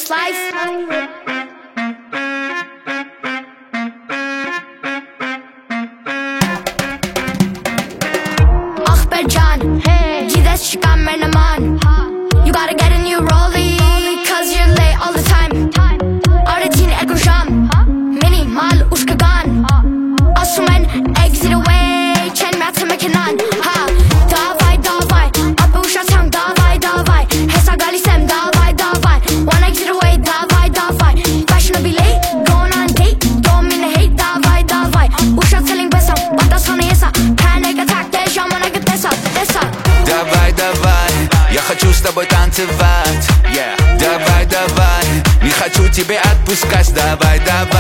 this life. Hey, that's chicken man man. You gotta get a new rollie, cause you're late all the time. Arretin ego jam, minimal ushkagan. Asumen exit away, chen matse mekenan. Ha, davai, ape ushatang davai. Hesa galisem davai. One exit away, davai. Fashion be late, going on date. Don't mean to hate, davai. Ushat telling besam, but that's on yesa. Panic attack, there's your man, I get this up. Давай, я хочу с тобой танцевать, yeah. Давай, не хочу тебя отпускать. Давай,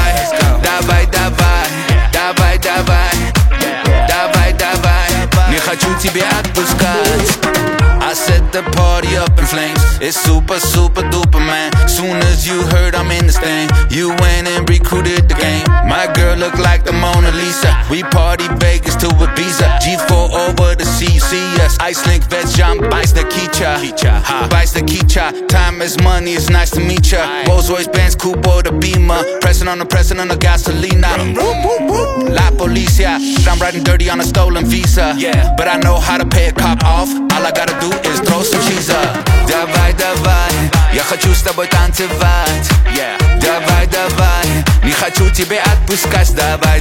не хочу тебя отпускать. I set the party up in flames. It's super duper, man. Soon as you heard I'm in this thing, you went and recruited the game. My girl look like the Mona Lisa. We party Vegas to Ibiza. G4 over the sea, see us. Icelink vets, jump, beiß the Kicha. Beiß the Kicha. Time is money, it's nice to meet ya. Rolls Royce, Benz, Coupe or the Beamer. Pressing on the gasolina. La Policia. I'm riding dirty on a stolen Visa. Yeah, but I know how to pay a cop off. All I gotta do is throw some cheese up. Давай, я хочу с тобой танцевать, yeah. Давай, не хочу тебя отпускать. Давай,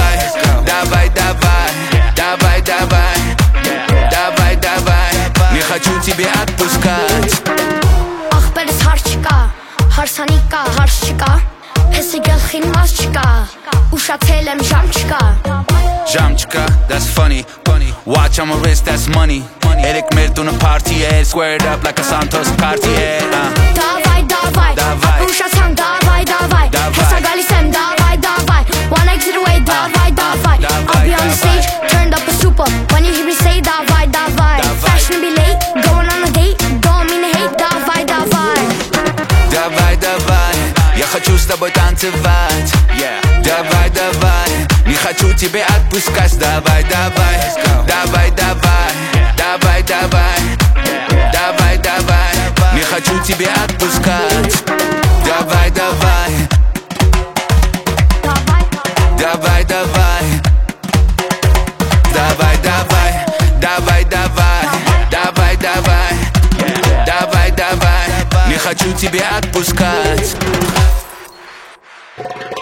не хочу тебя отпускать. Ach, ben is hartchika, harsanika, hartchika. Pisse gelchin maschika, usha telem Jamchika, that's funny. Watch on my wrist, that's money. Eric Mert on a party, squared up like a Santos Cartier. Davai, usha tang davai. Hesa galisem davai. One exit away, davai. I'll be on the stage, turned up a super. When you hear me say davai. Fashion be late, going on a date. Don't mean to hate, davai. Давай, я хочу с тобой танцевать, yeah. Давай, не хочу тебя отпускать. Давай, не хочу тебя отпускать. Давай, не хочу тебя отпускать.